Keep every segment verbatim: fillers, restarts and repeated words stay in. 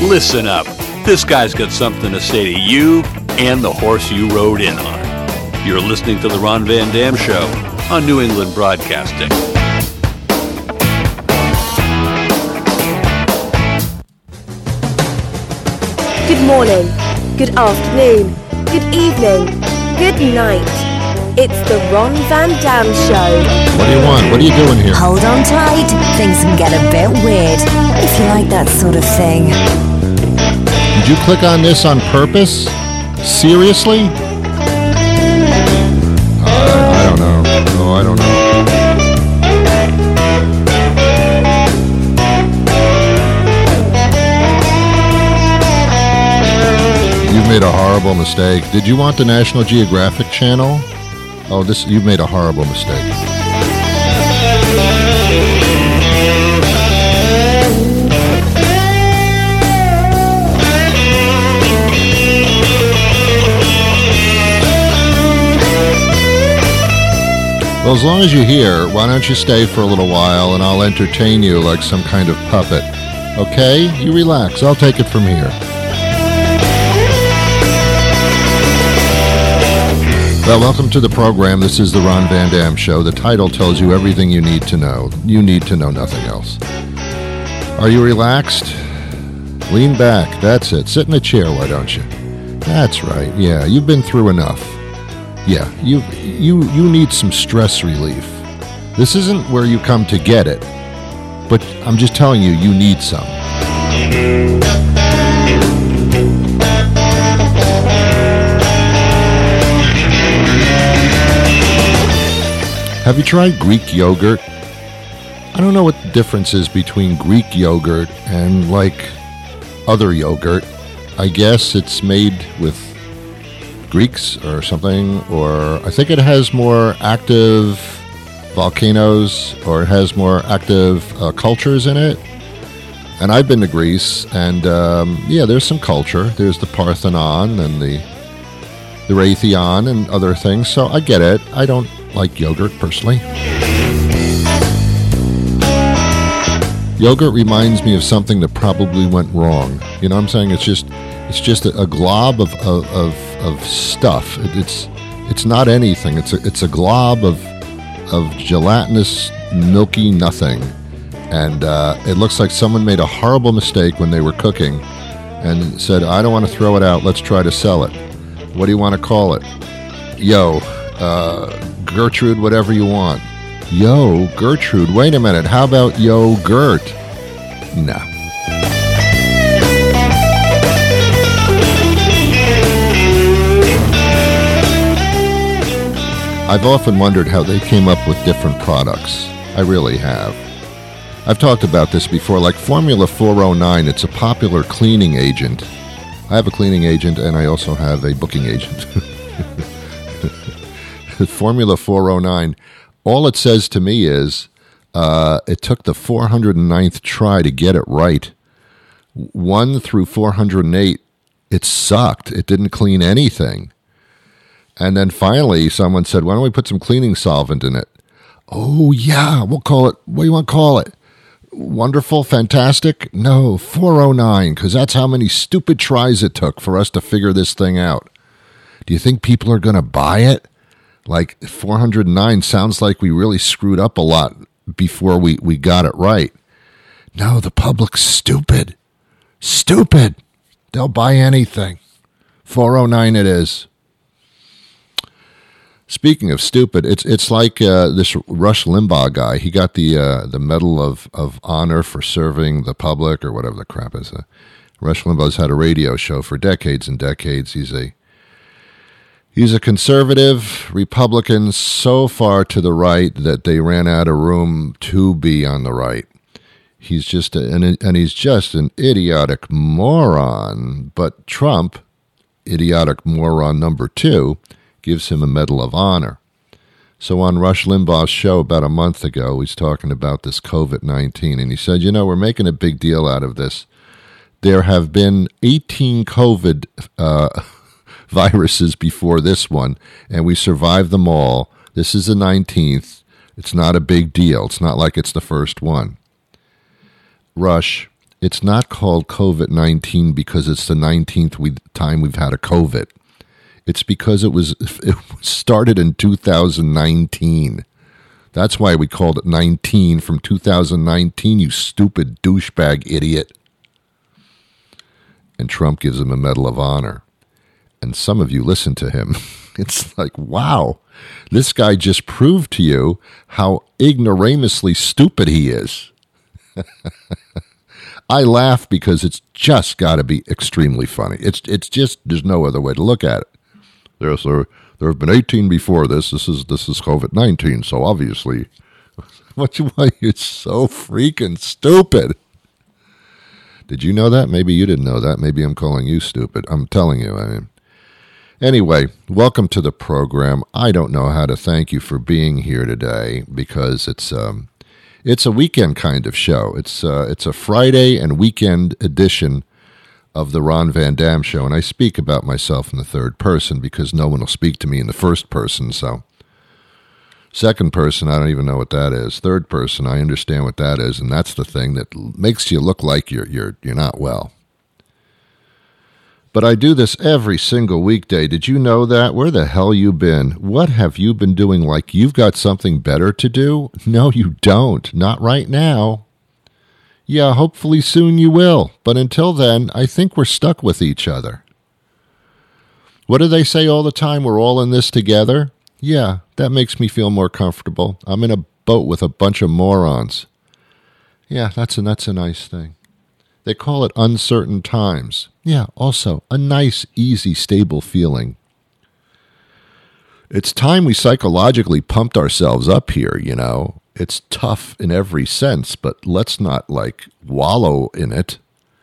Listen up. This guy's got something to say to you and the horse you rode in on. You're listening to The Ron Van Dam Show on New England Broadcasting. Good morning, good afternoon, good evening, good night. It's the Ron Van Dam Show. What do you want? What are you doing here? Hold on tight. Things can get a bit weird, if you like that sort of thing. Did you click on this on purpose? Seriously? Uh, I don't know. Oh, I don't know. You've made a horrible mistake. Did you want the National Geographic Channel? Oh, this you've made a horrible mistake. Well, as long as you're here, why don't you stay for a little while and I'll entertain you like some kind of puppet. Okay? You relax. I'll take it from here. Well, welcome to the program. This is the Ron Van Dam Show. The title tells you everything you need to know. You need to know nothing else. Are you relaxed? Lean back. That's it. Sit in a chair, why don't you? That's right. Yeah, you've been through enough. Yeah, you you you need some stress relief. This isn't where you come to get it, but I'm just telling you, you need some. Have you tried Greek yogurt? I don't know what the difference is between Greek yogurt and, like, other yogurt. I guess it's made with Greeks or something, or I think it has more active volcanoes, or it has more active uh, cultures in it. And I've been to Greece, and um, yeah, there's some culture. There's the Parthenon and the the Raytheon and other things, so I get it. I don't like yogurt personally. Yogurt reminds me of something that probably went wrong. You know what I'm saying? It's just it's just a, a glob of of, of of stuff. It, it's it's not anything. It's a it's a glob of of gelatinous, milky nothing, and uh, it looks like someone made a horrible mistake when they were cooking, and said, "I don't want to throw it out. Let's try to sell it. What do you want to call it? Yo, uh, Gertrude, whatever you want. Yo, Gertrude. Wait a minute. How about Yo, Gert? No." I've often wondered how they came up with different products. I really have. I've talked about this before, like Formula four oh nine. It's a popular cleaning agent. I have a cleaning agent, and I also have a booking agent. Formula four oh nine, all it says to me is uh, it took the four hundred ninth try to get it right. one through four hundred eight, it sucked. It didn't clean anything. And then finally, someone said, why don't we put some cleaning solvent in it? Oh, yeah, we'll call it, what do you want to call it? Wonderful, fantastic? No, four oh nine, because that's how many stupid tries it took for us to figure this thing out. Do you think people are going to buy it? Like, four hundred nine sounds like we really screwed up a lot before we, we got it right. No, the public's stupid. Stupid. They'll buy anything. four oh nine it is. Speaking of stupid, it's it's like uh, this Rush Limbaugh guy. He got the uh, the Medal of, of Honor for serving the public, or whatever the crap is. Uh, Rush Limbaugh's had a radio show for decades and decades. He's a he's a conservative Republican so far to the right that they ran out of room to be on the right. He's just a, and and he's just an idiotic moron. But Trump, idiotic moron number two, gives him a Medal of Honor. So on Rush Limbaugh's show about a month ago, he's talking about this COVID nineteen, and he said, you know, we're making a big deal out of this. There have been eighteen COVID uh, viruses before this one, and we survived them all. This is the nineteenth. It's not a big deal. It's not like it's the first one. Rush, It's not called COVID nineteen because it's the nineteenth we, time we've had a COVID. It's because it was it started in two thousand nineteen. That's why we called it nineteen from two thousand nineteen, you stupid douchebag idiot. And Trump gives him a Medal of Honor. And some of you listen to him. It's like, wow, this guy just proved to you how ignoramously stupid he is. I laugh because it's just got to be extremely funny. It's it's just, there's no other way to look at it. There's a... There have been eighteen before this. This is this is COVID nineteen, so obviously, what you why you're so freaking stupid. Did you know that? Maybe you didn't know that. Maybe I'm calling you stupid. I'm telling you. I mean, anyway, welcome to the program. I don't know how to thank you for being here today because it's um, it's a weekend kind of show. It's uh, it's a Friday and weekend edition of the Ron Van Dam Show, and I speak about myself in the third person because no one will speak to me in the first person, so second person, I don't even know what that is. Third person, I understand what that is, and that's the thing that makes you look like you're you're you're not well. But I do this every single weekday. Did you know that? Where the hell you been? What have you been doing? Like you've got something better to do? No, you don't. Not right now. Yeah, hopefully soon you will. But until then, I think we're stuck with each other. What do they say all the time? We're all in this together? Yeah, that makes me feel more comfortable. I'm in a boat with a bunch of morons. Yeah, that's a, that's a nice thing. They call it uncertain times. Yeah, also a nice, easy, stable feeling. It's time we psychologically pumped ourselves up here, you know. It's tough in every sense, but let's not, like, wallow in it.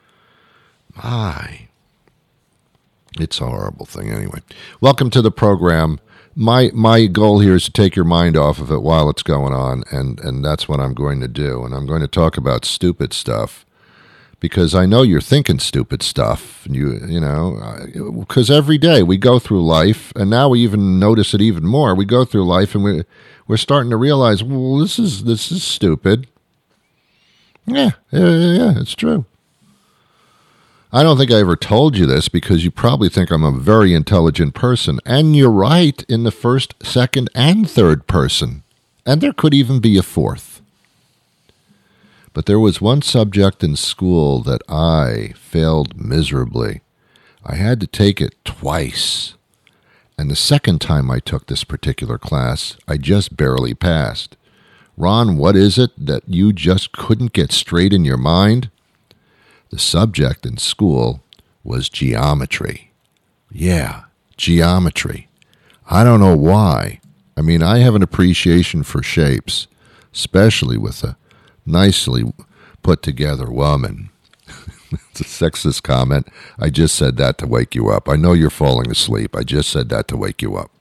My. It's a horrible thing anyway. Welcome to the program. My my goal here is to take your mind off of it while it's going on, and, and that's what I'm going to do. And I'm going to talk about stupid stuff because I know you're thinking stupid stuff. And you, you know, because every day we go through life, and now we even notice it even more. We go through life and we... We're starting to realize, well, this is this is stupid. Yeah, yeah, yeah, it's true. I don't think I ever told you this because you probably think I'm a very intelligent person. And you're right in the first, second, and third person. And there could even be a fourth. But there was one subject in school that I failed miserably. I had to take it twice. And the second time I took this particular class, I just barely passed. Ron, what is it that you just couldn't get straight in your mind? The subject in school was geometry. Yeah, geometry. I don't know why. I mean, I have an appreciation for shapes, especially with a nicely put together woman. It's a sexist comment. I just said that to wake you up. I know you're falling asleep. I just said that to wake you up.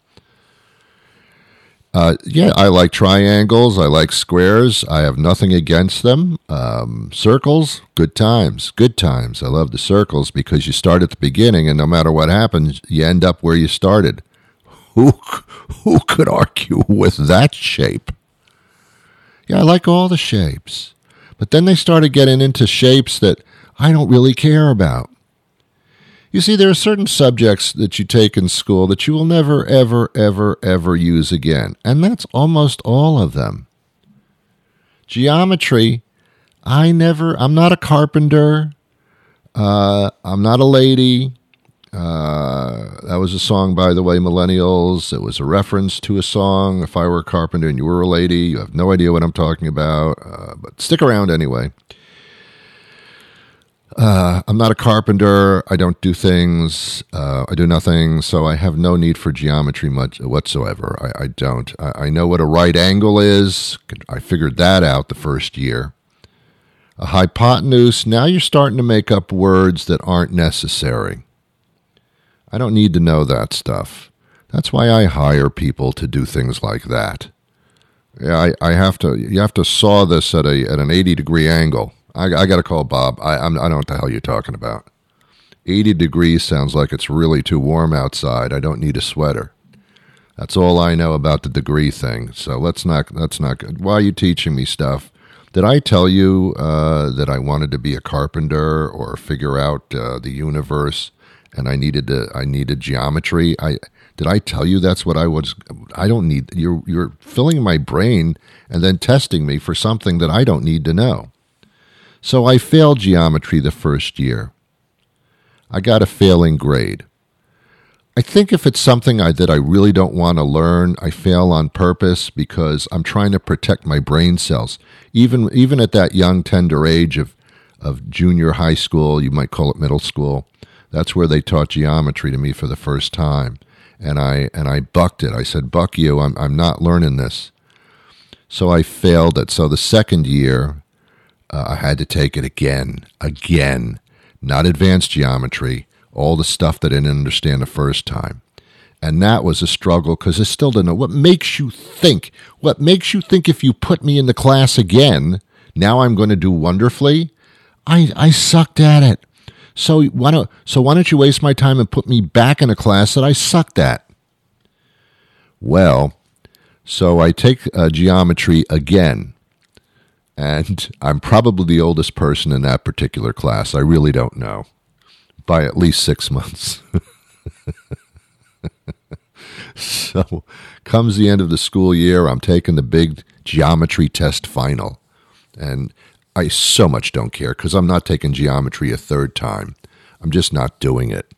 Uh, yeah, I like triangles. I like squares. I have nothing against them. Um, circles, good times. Good times. I love the circles because you start at the beginning, and no matter what happens, you end up where you started. Who, who could argue with that shape? Yeah, I like all the shapes. But then they started getting into shapes that I don't really care about. You see, there are certain subjects that you take in school that you will never, ever, ever, ever use again. And that's almost all of them. Geometry, I never, I'm not a carpenter. Uh, I'm not a lady. Uh, that was a song, by the way, Millennials. It was a reference to a song. If I were a carpenter and you were a lady, you have no idea what I'm talking about. Uh, but stick around anyway. Uh, I'm not a carpenter. I don't do things. Uh, I do nothing. So I have no need for geometry much whatsoever. I, I don't. I, I know what a right angle is. I figured that out the first year. A hypotenuse. Now you're starting to make up words that aren't necessary. I don't need to know that stuff. That's why I hire people to do things like that. Yeah, I, I have to. You have to saw this at a at an eighty degree angle. I, I got to call Bob. I, I'm, I don't know what the hell you're talking about. eighty degrees sounds like it's really too warm outside. I don't need a sweater. That's all I know about the degree thing. So let's not. That's not good. Why are you teaching me stuff Did I tell you uh, that I wanted to be a carpenter or figure out uh, the universe, and I needed to, I needed geometry? I did I tell you that's what I was? I don't need. You're you're filling my brain and then testing me for something that I don't need to know. So I failed geometry the first year. I got a failing grade. I think if it's something I, that I really don't want to learn, I fail on purpose because I'm trying to protect my brain cells. Even even at that young, tender age of, of junior high school, you might call it middle school, that's where they taught geometry to me for the first time. And I and I bucked it. I said, "Buck you, I'm I'm not learning this." So I failed it. So the second year, uh, I had to take it again, again. Not advanced geometry, all the stuff that I didn't understand the first time. And that was a struggle because I still didn't know. What makes you think? What makes you think if you put me in the class again, now I'm going to do wonderfully? I I sucked at it. So why don't, so why don't you waste my time and put me back in a class that I sucked at? Well, so I take uh, geometry again. And I'm probably the oldest person in that particular class. I really don't know. By at least six months. So comes the end of the school year, I'm taking the big geometry test final. And I so much don't care because I'm not taking geometry a third time. I'm just not doing it.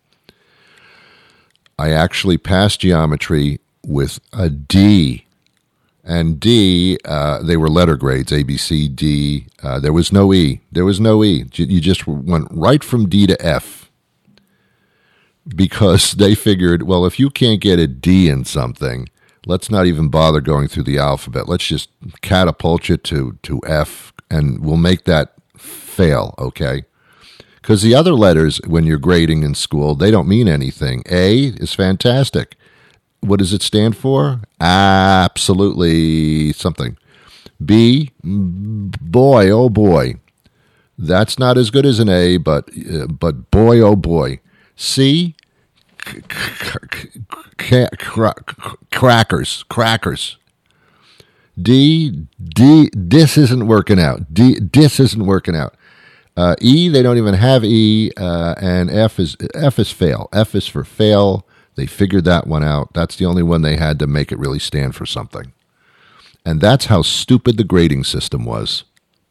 I actually passed geometry with a D. And D, uh, they were letter grades, A, B, C, D. Uh, there was no E. There was no E. You just went right from D to F. Because they figured, well, if you can't get a D in something, let's not even bother going through the alphabet. Let's just catapult you to, to F, and we'll make that fail, okay? Because the other letters, when you're grading in school, they don't mean anything. A is fantastic. What does it stand for? Absolutely something. B, boy, oh boy. That's not as good as an A, but uh, but boy, oh boy. C, c- c- c- crackers, crackers. D, D, this isn't working out. D, this isn't working out. Uh, E, they don't even have E, uh, and F is F is fail. F is for fail. They figured that one out. That's the only one they had to make it really stand for something. And that's how stupid the grading system was.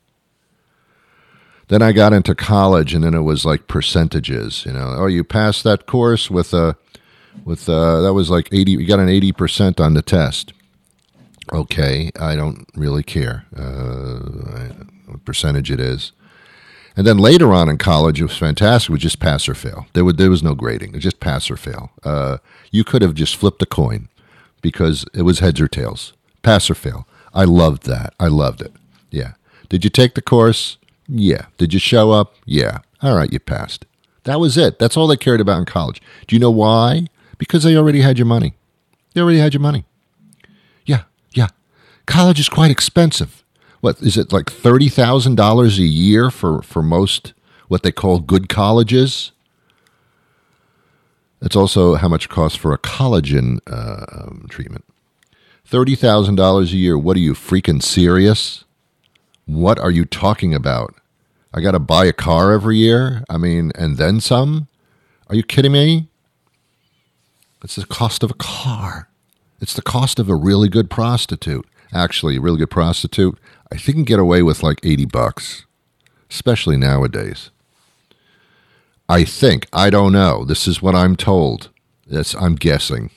Then I got into college, and then it was like percentages. You know, oh, you passed that course with a, with a, that was like eighty. You got an eighty percent on the test. Okay, I don't really care uh, what percentage it is. And then later on in college, it was fantastic. It was just pass or fail. There, would, there was no grading. It was just pass or fail. Uh, you could have just flipped a coin because it was heads or tails. Pass or fail. I loved that. I loved it. Yeah. Did you take the course? Yeah. Did you show up? Yeah. All right, you passed. That was it. That's all they cared about in college. Do you know why? Because they already had your money. They already had your money. Yeah, yeah. College is quite expensive. What, is it like thirty thousand dollars a year for, for most what they call good colleges? That's also how much it costs for a collagen uh, um, treatment. thirty thousand dollars a year. What are you, freaking serious? What are you talking about? I got to buy a car every year? I mean, and then some? Are you kidding me? It's the cost of a car. It's the cost of a really good prostitute. Actually, a really good prostitute, I think can get away with like eighty bucks, especially nowadays. I think. I don't know. This is what I'm told. That's, I'm guessing.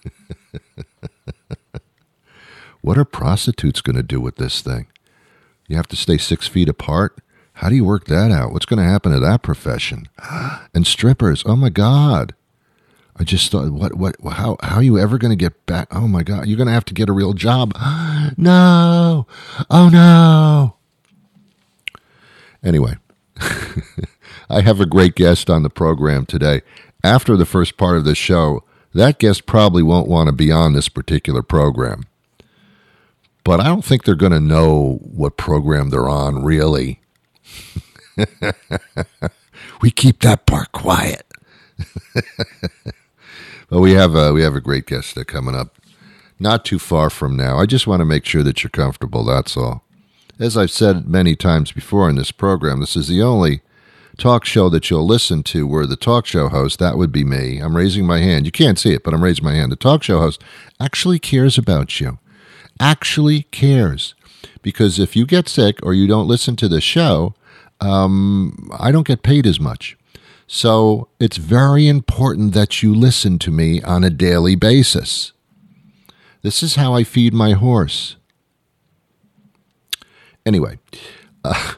What are prostitutes going to do with this thing? You have to stay six feet apart? How do you work that out? What's going to happen to that profession? And strippers, oh my God. I just thought, what, what, how, how are you ever going to get back? Oh my God, you're going to have to get a real job. No. Oh no. Anyway, I have a great guest on the program today. After the first part of this show, that guest probably won't want to be on this particular program. But I don't think they're going to know what program they're on, really. We keep that part quiet. But we have a, we have a great guest uh, coming up not too far from now. I just want to make sure that you're comfortable, that's all. As I've said many times before in this program, this is the only talk show that you'll listen to where the talk show host, that would be me, I'm raising my hand. You can't see it, but I'm raising my hand. The talk show host actually cares about you. Actually cares. Because if you get sick or you don't listen to the show, um, I don't get paid as much. So it's very important that you listen to me on a daily basis. This is how I feed my horse. Anyway, uh,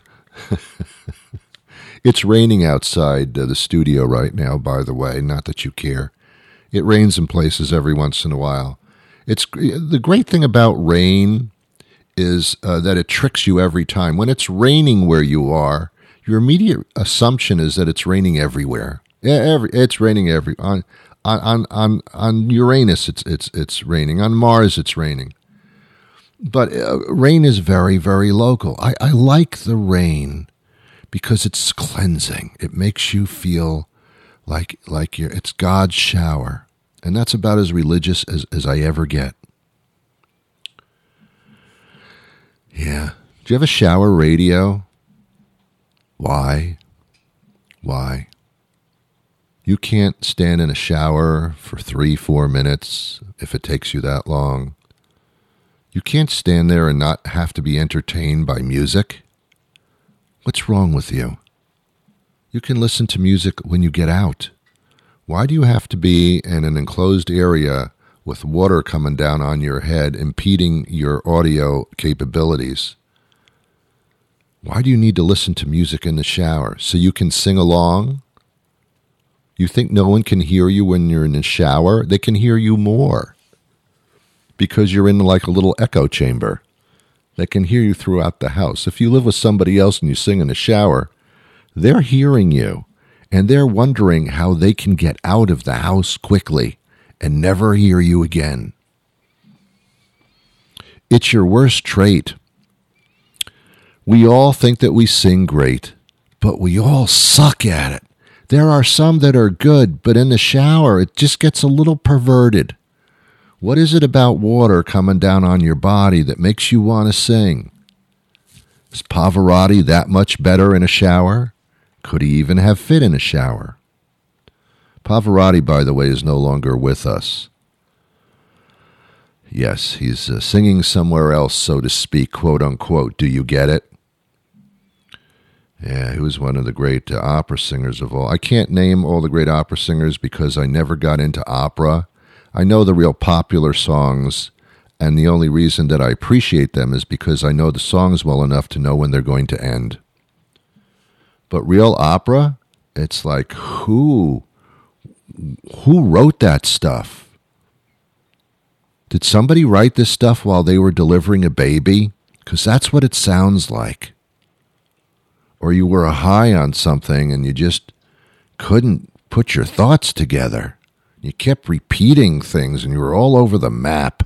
it's raining outside uh, the studio right now, by the way, not that you care. It rains in places every once in a while. It's the great thing about rain is uh, that it tricks you every time. When it's raining where you are, your immediate assumption is that it's raining everywhere. Yeah, every, it's raining every on on on on Uranus. It's it's it's raining on Mars. It's raining. But uh, rain is very, very local. I, I like the rain because it's cleansing. It makes you feel like like you're, it's God's shower. And that's about as religious as, as I ever get. Yeah. Do you have a shower radio? Why? Why? You can't stand in a shower for three, four minutes if it takes you that long. You can't stand there and not have to be entertained by music. What's wrong with you? You can listen to music when you get out. Why do you have to be in an enclosed area with water coming down on your head, impeding your audio capabilities? Why do you need to listen to music in the shower? So you can sing along? You think no one can hear you when you're in the shower? They can hear you more. Because you're in like a little echo chamber. They can hear you throughout the house. If you live with somebody else and you sing in the shower, they're hearing you, and they're wondering how they can get out of the house quickly and never hear you again. It's your worst trait. We all think that we sing great, but we all suck at it. There are some that are good, but in the shower, it just gets a little perverted. What is it about water coming down on your body that makes you want to sing? Is Pavarotti that much better in a shower? Could he even have fit in a shower? Pavarotti, by the way, is no longer with us. Yes, he's uh, singing somewhere else, so to speak, quote unquote. Do you get it? Yeah, he was one of the great uh, opera singers of all. I can't name all the great opera singers because I never got into opera. I know the real popular songs, and the only reason that I appreciate them is because I know the songs well enough to know when they're going to end. But real opera, it's like, who, who wrote that stuff? Did somebody write this stuff while they were delivering a baby? Because that's what it sounds like. Or you were high on something and you just couldn't put your thoughts together. You kept repeating things and you were all over the map.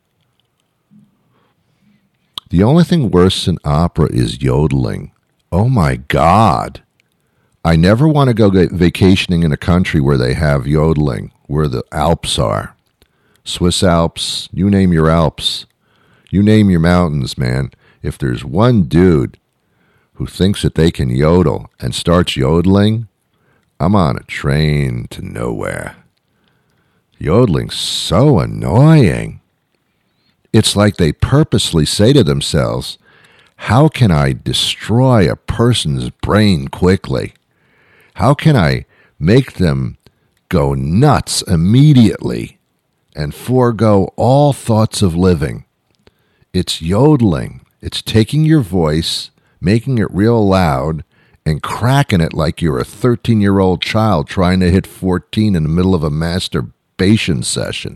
The only thing worse than opera is yodeling. Oh my God. I never want to go get vacationing in a country where they have yodeling, where the Alps are. Swiss Alps, you name your Alps. You name your mountains, man. If there's one dude who thinks that they can yodel and starts yodeling, I'm on a train to nowhere. Yodeling's so annoying. It's like they purposely say to themselves, how can I destroy a person's brain quickly? How can I make them go nuts immediately and forego all thoughts of living? It's yodeling. It's taking your voice, making it real loud, and cracking it like you're a thirteen-year-old child trying to hit fourteen in the middle of a masturbation session.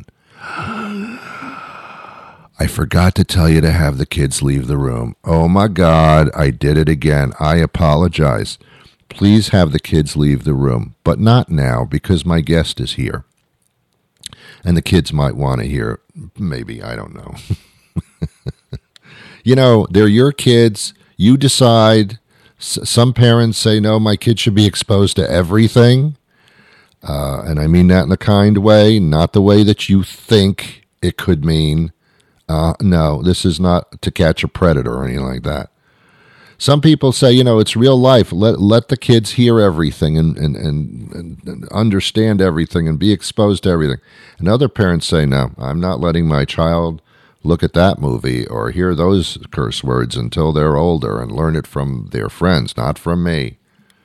I forgot to tell you to have the kids leave the room. Oh my God, I did it again. I apologize. Please have the kids leave the room, but not now because my guest is here. And the kids might want to hear, maybe, I don't know. You know, they're your kids. You decide. S- some parents say, no, my kid should be exposed to everything. Uh, and I mean that in a kind way, not the way that you think it could mean. Uh, no, this is not To Catch a Predator or anything like that. Some people say, you know, it's real life. Let let the kids hear everything and, and, and, and understand everything and be exposed to everything. And other parents say, no, I'm not letting my child look at that movie or hear those curse words until they're older and learn it from their friends, not from me.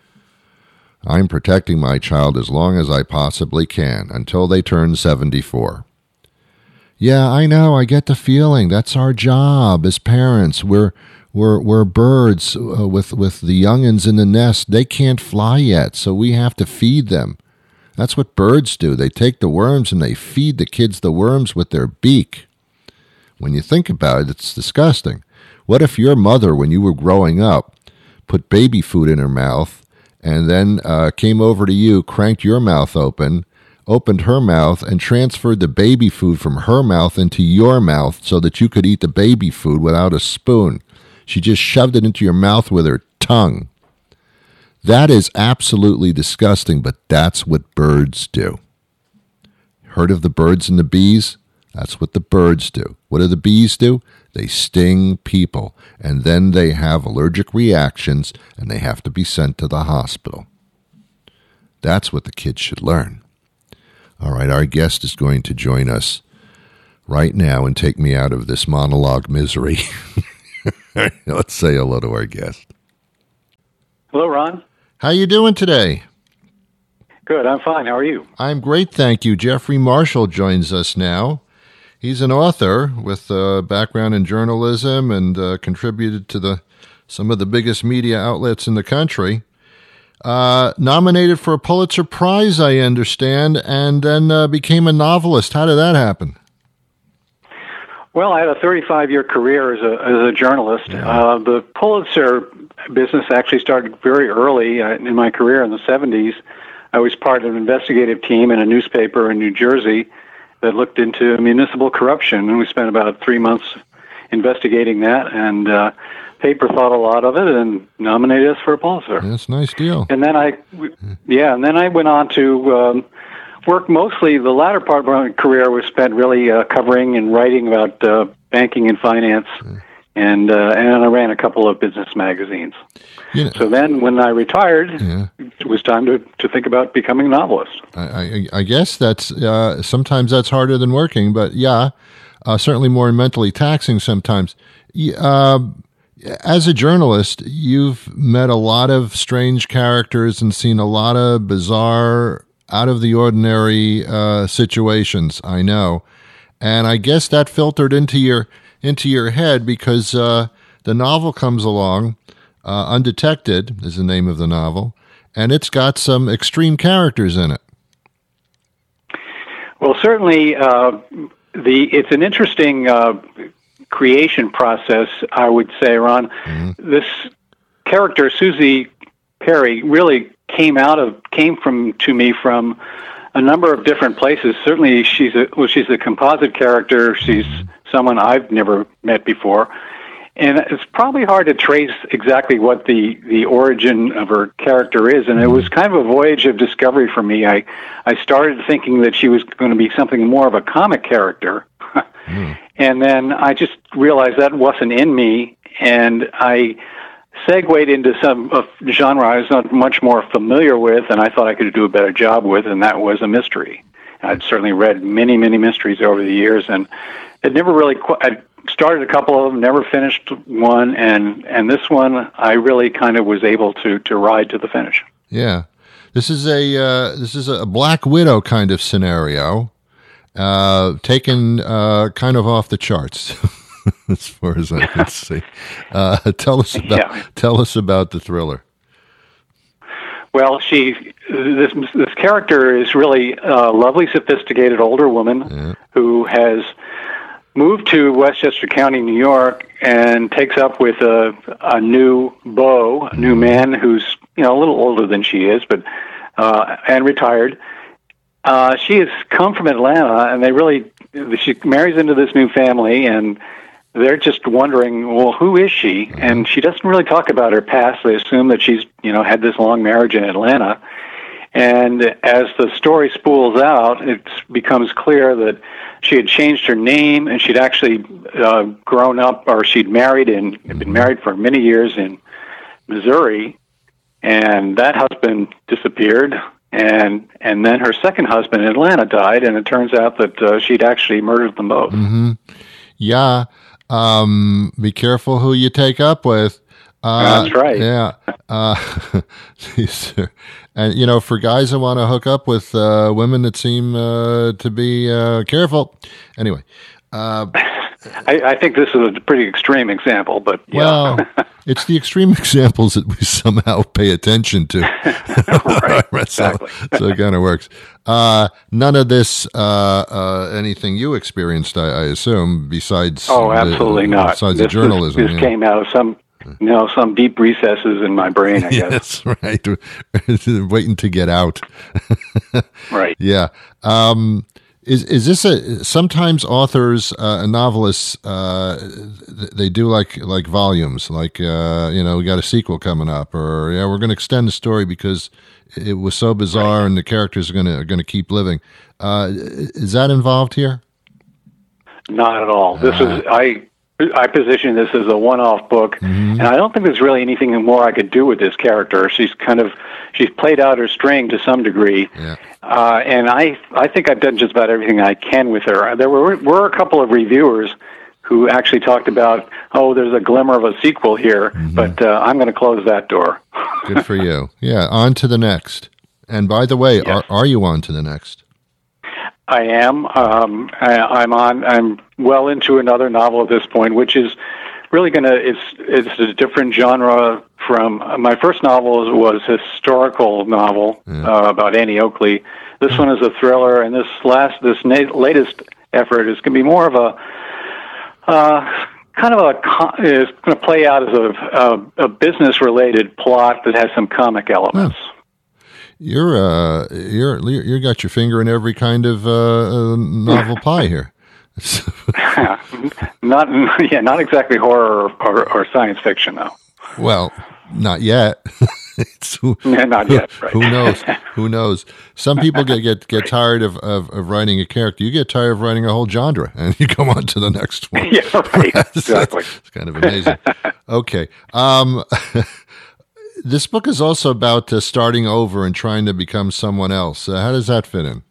I'm protecting my child as long as I possibly can until they turn seventy-four. Yeah, I know. I get the feeling. That's our job as parents. We're we're we're birds uh, with with the youngins in the nest. They can't fly yet, so we have to feed them. That's what birds do. They take the worms and they feed the kids the worms with their beak. When you think about it, it's disgusting. What if your mother, when you were growing up, put baby food in her mouth and then uh, came over to you, cranked your mouth open, opened her mouth, and transferred the baby food from her mouth into your mouth so that you could eat the baby food without a spoon? She just shoved it into your mouth with her tongue. That is absolutely disgusting, but that's what birds do. Heard of the birds and the bees? That's what the birds do. What do the bees do? They sting people, and then they have allergic reactions, and they have to be sent to the hospital. That's what the kids should learn. All right, our guest is going to join us right now and take me out of this monologue misery. Let's say hello to our guest. Hello, Ron. How you doing today? Good, I'm fine. How are you? I'm great, thank you. Jeffrey Marshall joins us now. He's an author with a background in journalism and uh, contributed to the some of the biggest media outlets in the country. Uh, nominated for a Pulitzer Prize, I understand, and then uh, became a novelist. How did that happen? Well, I had a thirty-five-year career as a as a journalist. Yeah. Uh, the Pulitzer business actually started very early uh, in my career in the seventies. I was part of an investigative team in a newspaper in New Jersey that looked into municipal corruption, and we spent about three months investigating that, and uh, paper thought a lot of it and nominated us for a Pulitzer. That's a nice deal. And then I, yeah, and then I went on to um, work mostly, the latter part of my career was spent really uh, covering and writing about uh, banking and finance, yeah. and uh, and I ran a couple of business magazines. You know, so then when I retired, yeah. it was time to, to think about becoming a novelist. I, I, I guess that's, uh, sometimes that's harder than working, but yeah, uh, certainly more mentally taxing sometimes. Uh, As a journalist, you've met a lot of strange characters and seen a lot of bizarre, out-of-the-ordinary uh, situations, I know. And I guess that filtered into your into your head because uh, the novel comes along, uh, Undetected is the name of the novel, and it's got some extreme characters in it. Well, certainly, uh, the it's an interesting Uh, creation process, I would say, Ron. Mm-hmm. This character, Susie Perry, really came out of came from to me from a number of different places. Certainly, she's a well, she's a composite character. She's someone I've never met before, and it's probably hard to trace exactly what the the origin of her character is. And it was kind of a voyage of discovery for me. I I started thinking that she was going to be something more of a comic character. mm. And then I just realized that wasn't in me, and I segued into some uh, genre I was not much more familiar with, and I thought I could do a better job with, and that was a mystery. I'd certainly read many, many mysteries over the years, and it never really qu- I started a couple of them, never finished one, and, and this one I really kind of was able to, to ride to the finish. Yeah. This is a uh, this is a Black Widow kind of scenario. Uh, taken uh, kind of off the charts, as far as I can see. Uh, tell us about yeah. tell us about the thriller. Well, she this this character is really a lovely, sophisticated older woman yeah. who has moved to Westchester County, New York, and takes up with a a new beau, a new man who's you know a little older than she is, but uh, and retired. Uh, she has come from Atlanta, and they really, she marries into this new family, and they're just wondering, well, who is she? And she doesn't really talk about her past. They assume that she's, you know, had this long marriage in Atlanta. And as the story spools out, it becomes clear that she had changed her name, and she'd actually uh, grown up, or she'd married and been married for many years in Missouri, and that husband disappeared. And and then her second husband in Atlanta died, and it turns out that uh, she'd actually murdered them both. Mm-hmm. Yeah. Um, be careful who you take up with. Uh, That's right. Yeah. Uh, and, you know, for guys that want to hook up with uh, women that seem uh, to be uh, careful. Anyway. Uh, I, I think this is a pretty extreme example, but yeah. Well, it's the extreme examples that we somehow pay attention to. Right, exactly. so, so it kind of works. Uh, none of this, uh, uh, anything you experienced, I, I assume, besides oh, absolutely the, not. Besides this the journalism, is, this yeah. came out of some, you know, some deep recesses in my brain. I guess. Yes, right. Waiting to get out. Right. Yeah. Um, Is is this a sometimes authors uh, and novelists uh, they do like like volumes, like uh, you know, we got a sequel coming up, or yeah, we're going to extend the story because it was so bizarre right. and the characters are going to are going to keep living. Uh, is that involved here? Not at all. This uh, is I I position this as a one-off book, mm-hmm. and I don't think there's really anything more I could do with this character. She's kind of she's played out her string to some degree. Yeah. Uh, and I, I think I've done just about everything I can with her. There were were a couple of reviewers who actually talked about, oh, there's a glimmer of a sequel here, mm-hmm. but uh, I'm going to close that door. Good for you. Yeah, on to the next. And by the way, yes. are are you on to the next? I am. Um, I, I'm on. I'm well into another novel at this point, which is really going to. It's it's a different genre from uh, my first novel was a historical novel yeah. uh, about Annie Oakley. This one is a thriller, and this last this na- latest effort is going to be more of a uh, kind of a is going to play out as a a, a business related plot that has some comic elements. Oh. You're uh you're you got your finger in every kind of uh, novel pie here. not yeah, not exactly horror or, or, or science fiction though. Well, not yet. It's who, yeah, not yet. Right. Who knows? Who knows? Some people get get, get tired of, of, of writing a character. You get tired of writing a whole genre, and you go on to the next one. Yeah, right. Exactly. It's kind of amazing. Okay. Um, this book is also about uh, starting over and trying to become someone else. Uh, how does that fit in?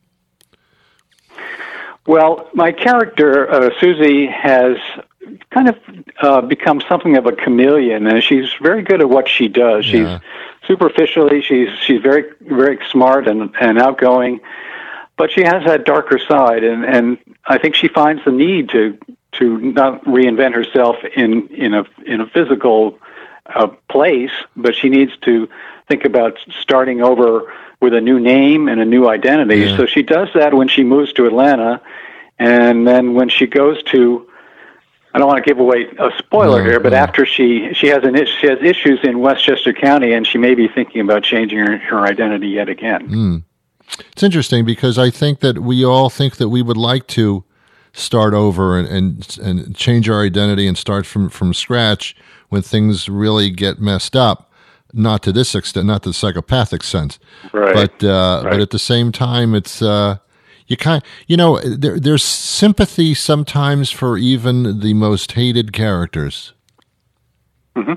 Well, my character, uh, Susie, has kind of uh, become something of a chameleon, and she's very good at what she does. She's yeah. superficially, she's she's very very smart and, and outgoing, but she has that darker side, and, and I think she finds the need to to not reinvent herself in in a in a physical uh, place, but she needs to think about starting over with a new name and a new identity. Yeah. So she does that when she moves to Atlanta, and then when she goes to, I don't want to give away a spoiler no, here, but no. after she she has an she has issues in Westchester County, and she may be thinking about changing her, her identity yet again. Mm. It's interesting because I think that we all think that we would like to start over and and, and change our identity and start from, from scratch when things really get messed up. Not to this extent, not to the psychopathic sense, right. but uh, right. but at the same time, it's uh, you kind you know there, there's sympathy sometimes for even the most hated characters. Mm-hmm.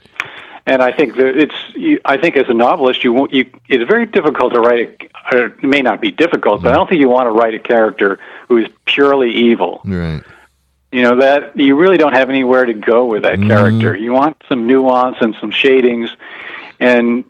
And I think that it's you, I think as a novelist, you won't you. It's very difficult to write. A, or it may not be difficult, mm-hmm. but I don't think you want to write a character who is purely evil. Right. You know, that you really don't have anywhere to go with that mm. character. You want some nuance and some shadings. And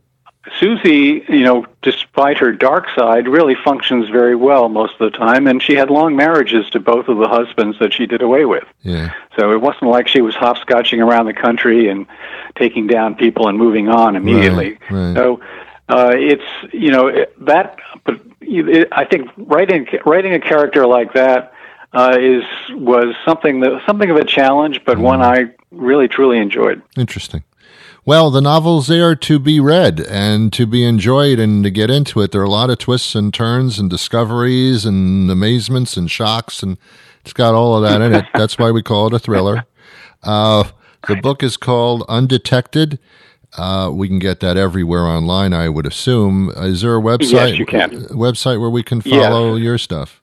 Susie, you know, despite her dark side, really functions very well most of the time. And she had long marriages to both of the husbands that she did away with. Yeah. So it wasn't like she was hopscotching around the country and taking down people and moving on immediately. Right, right. So uh, it's, you know, that, but it, I think writing writing a character like that, Uh, is was something that something of a challenge, but mm. one I really truly enjoyed. Interesting. Well, the novel's there to be read and to be enjoyed and to get into it. There are a lot of twists and turns and discoveries and amazements and shocks, and it's got all of that in it. That's why we call it a thriller. Uh, the book is called Undetected. Uh, we can get that everywhere online, I would assume. Is there a website? Yes, you can. A website where we can follow yes. your stuff?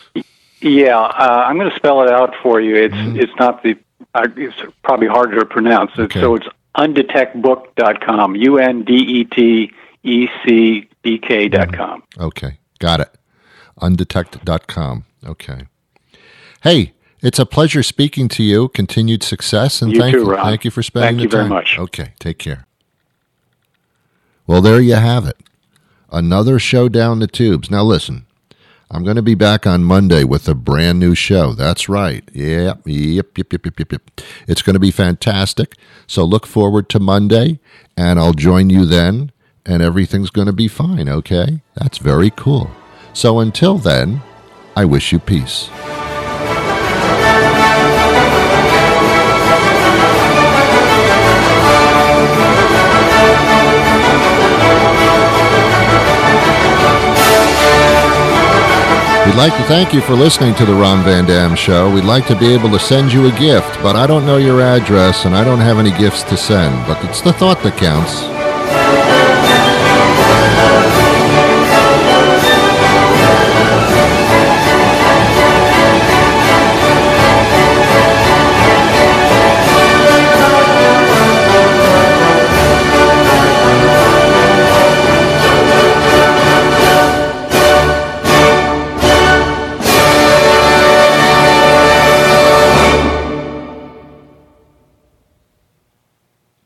Yeah, uh, I'm going to spell it out for you. It's mm-hmm. it's not the uh, it's probably harder to pronounce. It's, okay. So it's undetect book dot com, U N D E T E C D K dot com. Okay, got it. undetect dot com. Okay. Hey, it's a pleasure speaking to you. Continued success, and you thank too, you. Ron. Thank you for spending thank the time. Thank you very much. Okay, take care. Well, there you have it. Another show down the tubes. Now listen, I'm going to be back on Monday with a brand new show. That's right. Yep, yep, yep, yep, yep, yep, yep. It's going to be fantastic. So look forward to Monday, and I'll join you then, and everything's going to be fine, okay? That's very cool. So until then, I wish you peace. We'd like to thank you for listening to the Ron Van Dam Show. We'd like to be able to send you a gift, but I don't know your address and I don't have any gifts to send. But it's the thought that counts.